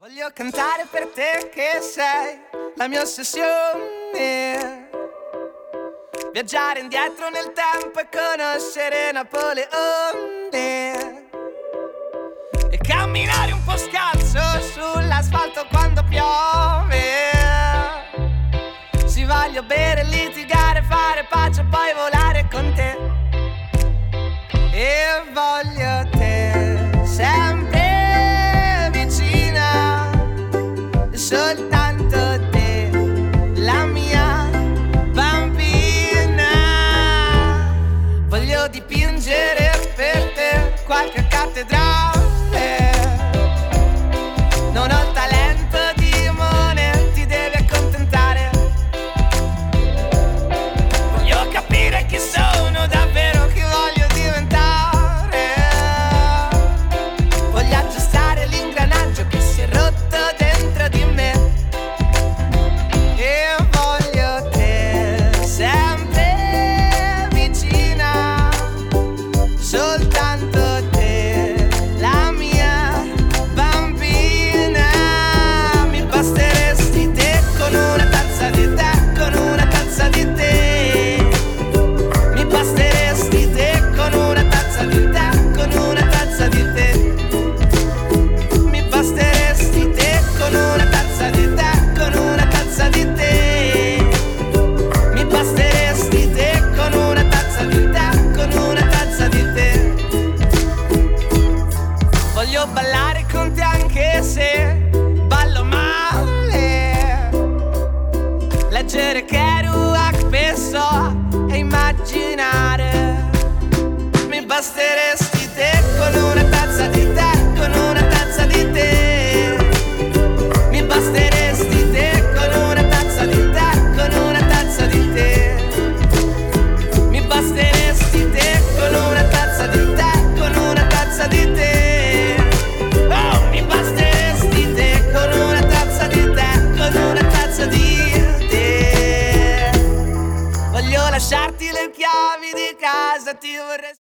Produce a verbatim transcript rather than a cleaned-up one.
Voglio cantare per te che sei la mia ossessione. Viaggiare indietro nel tempo e conoscere Napoleone. E camminare un po' scalzo sull'asfalto quando piove. Sì, voglio bere, litigare, fare pace e poi volare con te. E voglio te sempre vicina, soltanto te, la mia bambina. Voglio dipingere per te qualche cattedrale. Non ho il talento di Monet, ti devi accontentare. Voglio capire chi sono davvero, chi voglio diventare. Voglio aggiustare l'ingranaggio che si è rotto dentro di me. E voglio te sempre vicina, soltanto te, la mia bambina. Mi basteresti te con una tazza di tè, con una tazza di tè. Mi basteresti te con una tazza di tè, con una tazza di tè. Mi basteresti te con una tazza di tè, con una tazza di tè. Mi basteresti te con una tazza di tè, con una tazza di tè. Voglio ballare con te anche se ballo male. Leggere Kerouac, Pessoa e immaginare. Mi basteresti te con una tazza di tè, con una tazza di tè. Mi basteresti te con una tazza di tè, con una tazza di tè. Mi basteresti te con una tazza di tè, con una tazza di tè. Oh, mi basteresti te con una tazza di tè, con una tazza di tè. Voglio lasciarti le chiavi di casa, ti vorrei